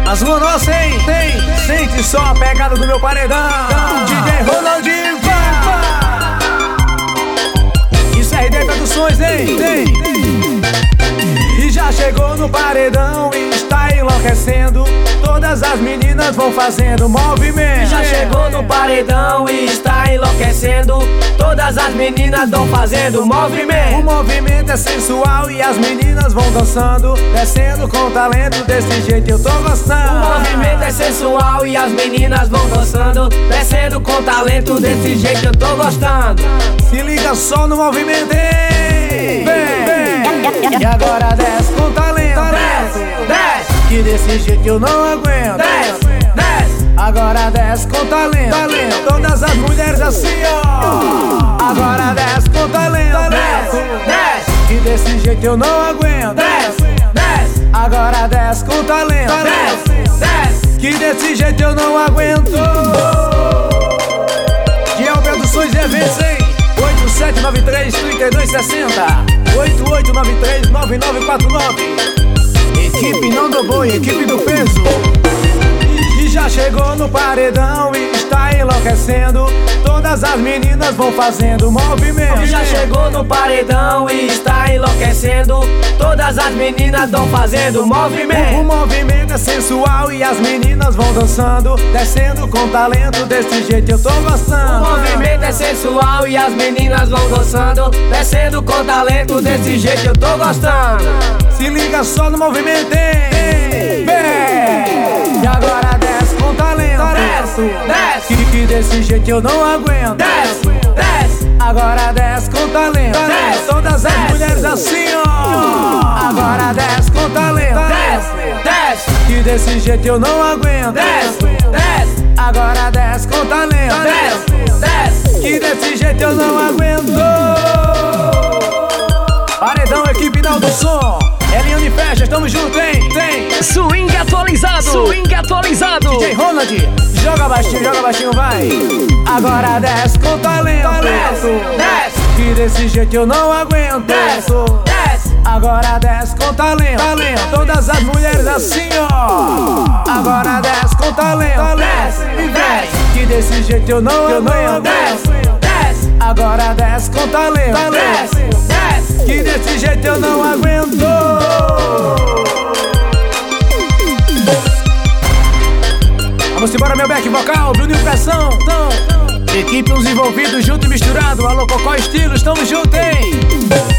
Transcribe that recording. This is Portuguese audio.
As manos sente só a pegada do meu paredão. DJ Ronaldinho, isso é RD Produções, E já chegou no paredão e está enlouquecendo. Todas as meninas vão fazendo movimento. Já chegou no paredão e está enlouquecendo. Todas as meninas vão fazendo movimento. O movimento é sensual e as meninas vão dançando, descendo com talento, desse jeito eu tô gostando. O movimento é sensual e as meninas vão dançando, descendo com talento, desse jeito eu tô gostando. Se liga só no movimento, vem. E agora desce com talento, Desce, que desse jeito eu não aguento. desce, Agora desce com talento, todas as mulheres assim, ó. Agora desce com talento, desce, que desse jeito eu não aguento. desce, Agora desce com talento, desce, que desse jeito eu não aguento. Diel Produções e Eventos, 8793-3260 8893-9949. Equipe não do boi, equipe do peso. E já chegou no paredão e está enlouquecendo. Todas as meninas vão fazendo movimento. Já chegou no paredão e está enlouquecendo. Todas as meninas vão fazendo O movimento. movimento é sensual e as meninas vão dançando, descendo com talento, desse jeito eu tô O gostando. movimento é sensual e as meninas vão dançando, descendo com talento, desse jeito eu tô gostando. Se liga só no movimento, vem. E agora desce com talento, Desce, que desse jeito eu não aguento. desce, Agora desce com talento, todas as mulheres assim, ó. Agora desce com talento, desce, que desse jeito eu não aguento. desce, Agora desce com talento, desce, que desse jeito eu não aguento. Paredão, equipe Naldo do Som, Eliane Fecha, estamos juntos, tem. Swing atualizado, DJ Ronald, joga baixinho, vai. Agora desce com talento, desce, que desse jeito eu não aguento. desce, Agora desce com talento, todas as mulheres assim, ó. Agora desce com talento, desce, que desse jeito eu não aguento. desce, Agora desce com talento, desce, que desse jeito eu não aguento. Vamos embora, meu back vocal, Bruninho Pressão. Equipe uns envolvidos, junto e misturado. Alô, Cocó Estilo, estamos juntos,